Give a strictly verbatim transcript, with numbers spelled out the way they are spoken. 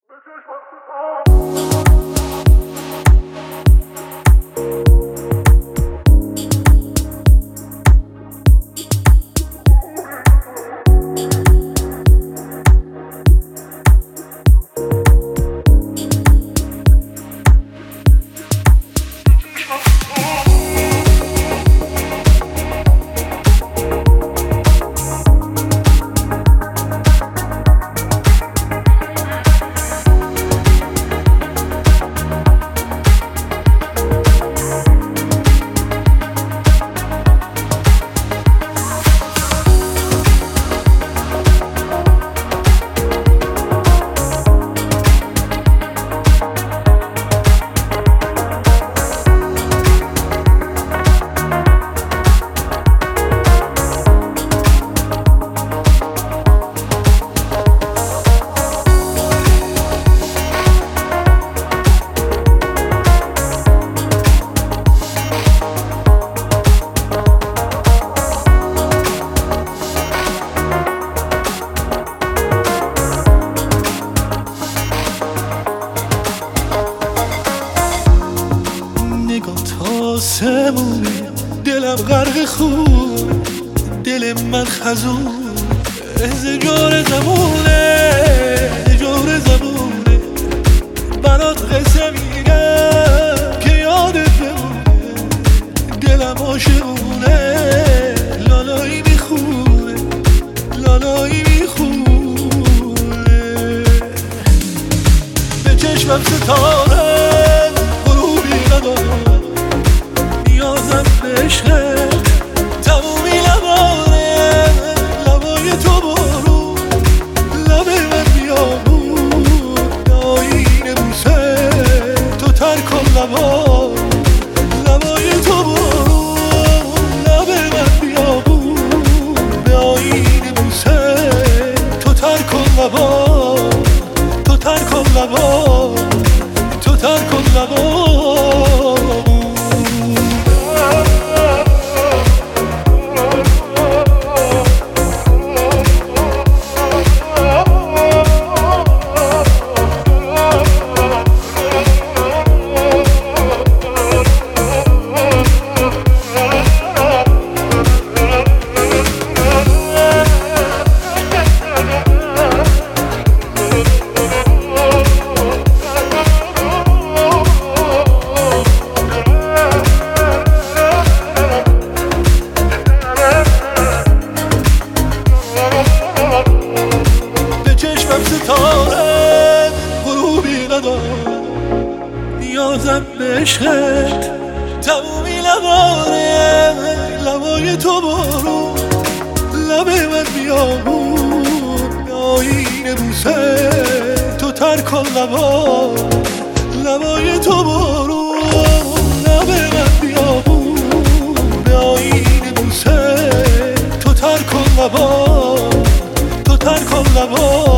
آسمونی دلم غرق خون، دل من خزون زجور زمونه جور زمونه. برات قصه میگم که یادت بمونه، دلم عاشقونه لالایی میخونه لالایی میخونه. به چشمم ستاره غروبی نداره، نیازم به عشقت تمومی لباره. لبای تو برو لب من بیابون، آیین بوسه تو ترک کن لبا. لبای تو برو لب من بیابون، آیین بوسه تو ترک کن لبا. تو ترک کن لبا، تو ترک کن لبا. ستاره غروبی نداره، نیازم به عشقت تمومی لباره. لبای تو برو لب من بیابون، آیین بوسه تو ترک کن لبا. لبای تو برو لب من بیابون، آیین بوسه تو ترک کن لبا. تو ترک کن لبا.